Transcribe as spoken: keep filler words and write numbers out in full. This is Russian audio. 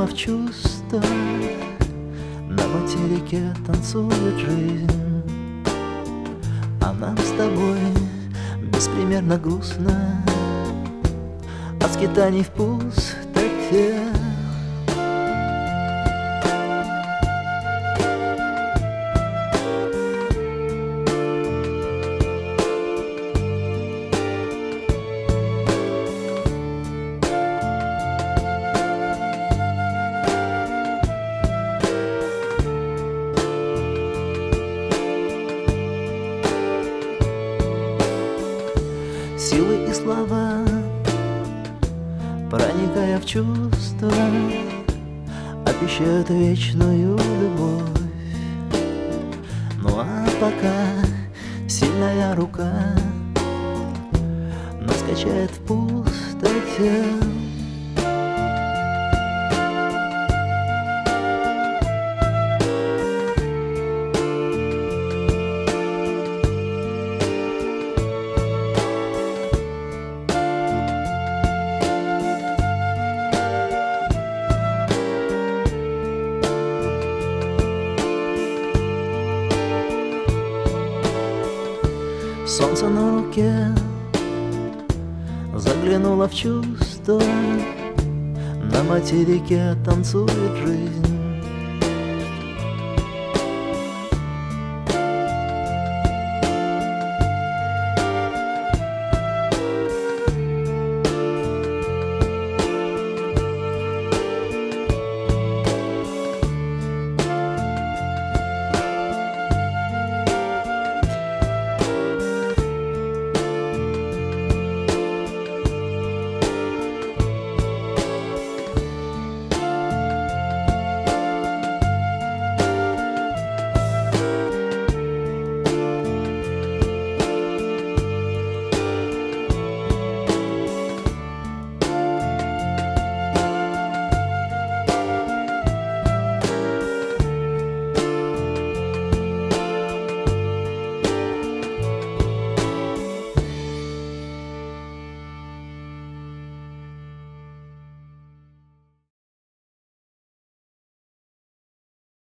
в чувства, на материке танцует жизнь, а нам с тобой беспримерно грустно от скитаний в пустоте. Силы и слова, проникая в чувства, обещают вечную любовь. Ну а пока сильная рука нас качает в пустоте. Солнце на руке заглянуло в чувство, на материке танцует жизнь,